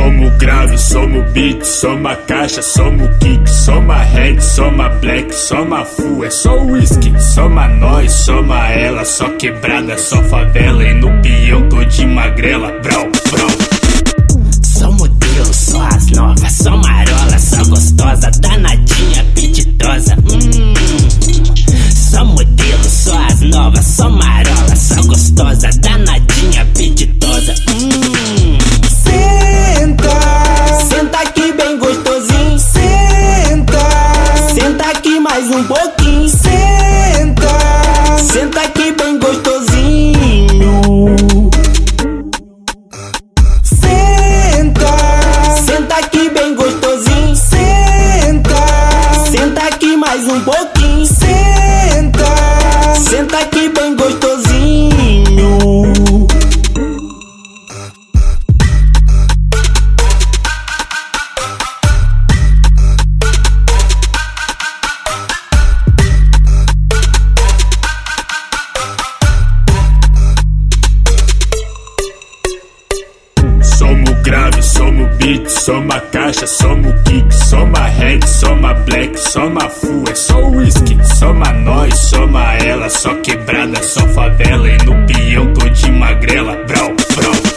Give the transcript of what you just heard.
Somos grave, somos beat, somos caixa, somos kick, somos red, somos black, somos full, é só whisky. Somos nós, somos ela, só quebrada, só favela. E no peão tô de magrela, brau, brau. Sou modelo, só as novas, sou marola, sou gostosa, danadinha, apetitosa. Sou modelo, só as novas, sou marola, sou gostosa, danadinha, apetitosa. Senta aqui bem gostosinho. Senta aqui mais um pouquinho. Senta aqui bem gostosinho. Senta aqui bem gostosinho. Senta aqui mais um pouquinho. Senta aqui bem gostosinho. Somos grave, somos beat, somos caixa, somos kick, somos red, somos black, somos full, é só whisky. Somos nós, somos ela, só quebrada, só favela. E no peão tô de magrela, brau, brau.